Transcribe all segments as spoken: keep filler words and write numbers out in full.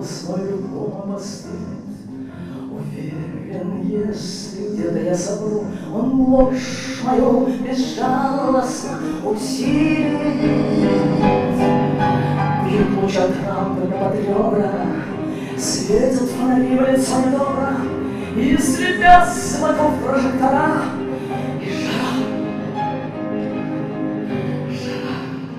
голос мой любому остынет. Уверен, если где-то я собру, он ложь мою безжалостно усилит. Бьют луч от рампы под ребра, светят фонари в лицо недобро, и слепят с боков прожектора. И жара, жара.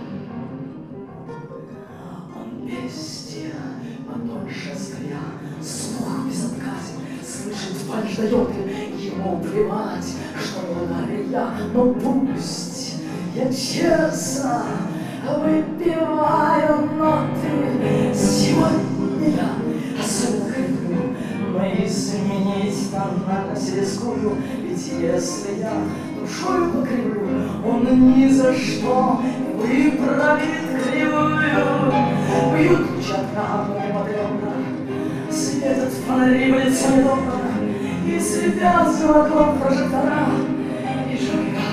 Он бестия, подольше стоя, слух безотказен, слышит фальшь дает, ему плевать, что не ударил я, но пусть я честно выпиваю ноты. Сегодня я особенно хриплю, но изменить тональность рискую, ведь если я душою покривлю, он ни за что не выправит кривую. Бьют лучи от рампы под ребра, светят фонари в лицо недобро, и слепят за окном прожектора. И жара,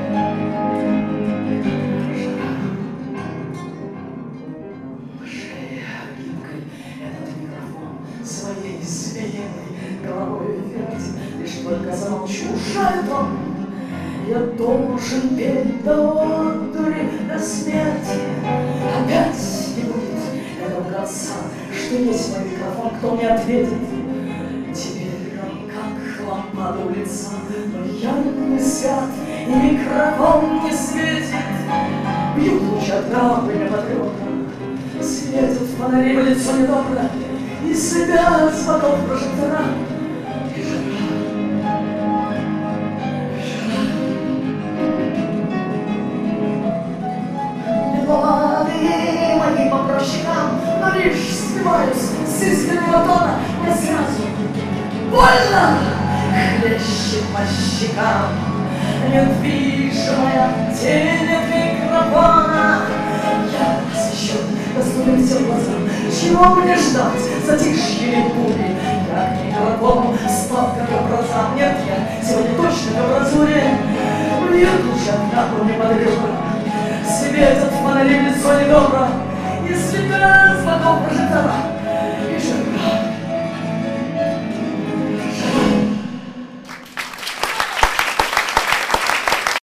жара. Шея гибкой этот микрофон своей змеиной головой вертит, лишь только замолчу, шает он. Я должен петь до одури, до смерти. Опять не будет этого конца, что есть мой микрофон, кто мне ответит. Теперь он как лампада у лица, но я не свят, и микрофон не светит. Бьют луч от рампы под ребра, светят фонари в лицо недобро, и слепят с боков прожектора. И жара, молодые мои по щекам, но лишь сбиваюсь с искреннего тона. Мне сразу больно хлещет по щекам недвижимая тень от микрофона. Я освещен, доступен всем глазам. Чего мне ждать, затишье или бури? Я к микрофону стал как образам. Нет, я сегодня точно в образуре. Бьют лучи от рампы под ребра, светят фонари в лицо недобро, и слепят с боков прожектора.